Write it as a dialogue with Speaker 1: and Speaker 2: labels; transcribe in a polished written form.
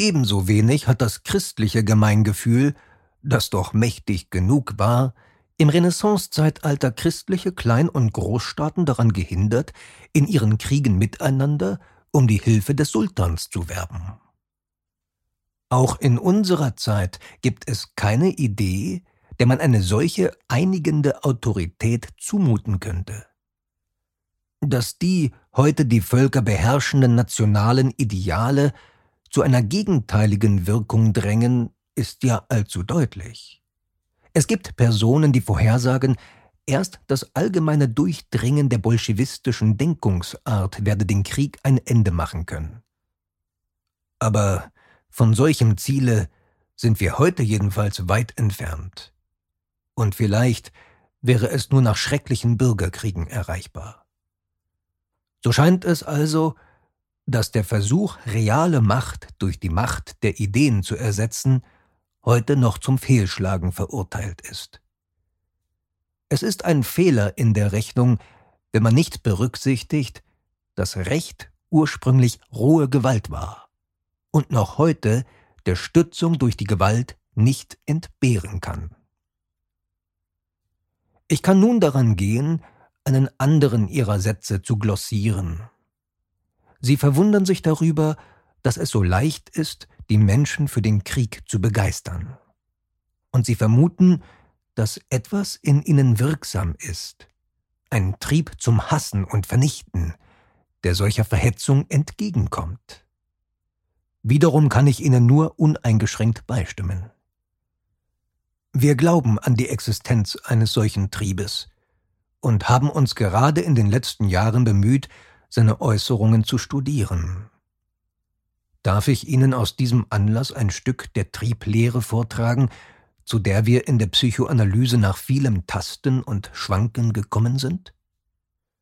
Speaker 1: ebenso wenig hat das christliche Gemeingefühl, das doch mächtig genug war, im Renaissancezeitalter christliche Klein- und Großstaaten daran gehindert, in ihren Kriegen miteinander um die Hilfe des Sultans zu werben. Auch in unserer Zeit gibt es keine Idee, der man eine solche einigende Autorität zumuten könnte. Dass die heute die Völker beherrschenden nationalen Ideale zu einer gegenteiligen Wirkung drängen, ist ja allzu deutlich. Es gibt Personen, die vorhersagen, erst das allgemeine Durchdringen der bolschewistischen Denkungsart werde den Krieg ein Ende machen können. Aber von solchem Ziele sind wir heute jedenfalls weit entfernt. Und vielleicht wäre es nur nach schrecklichen Bürgerkriegen erreichbar. So scheint es also, dass der Versuch, reale Macht durch die Macht der Ideen zu ersetzen, heute noch zum Fehlschlagen verurteilt ist. Es ist ein Fehler in der Rechnung, wenn man nicht berücksichtigt, dass Recht ursprünglich rohe Gewalt war und noch heute der Stützung durch die Gewalt nicht entbehren kann. Ich kann nun daran gehen, einen anderen ihrer Sätze zu glossieren. Sie verwundern sich darüber, dass es so leicht ist, die Menschen für den Krieg zu begeistern. Und sie vermuten, dass etwas in ihnen wirksam ist, ein Trieb zum Hassen und Vernichten, der solcher Verhetzung entgegenkommt. Wiederum kann ich ihnen nur uneingeschränkt beistimmen. Wir glauben an die Existenz eines solchen Triebes und haben uns gerade in den letzten Jahren bemüht, seine Äußerungen zu studieren. Darf ich Ihnen aus diesem Anlass ein Stück der Trieblehre vortragen, zu der wir in der Psychoanalyse nach vielem Tasten und Schwanken gekommen sind?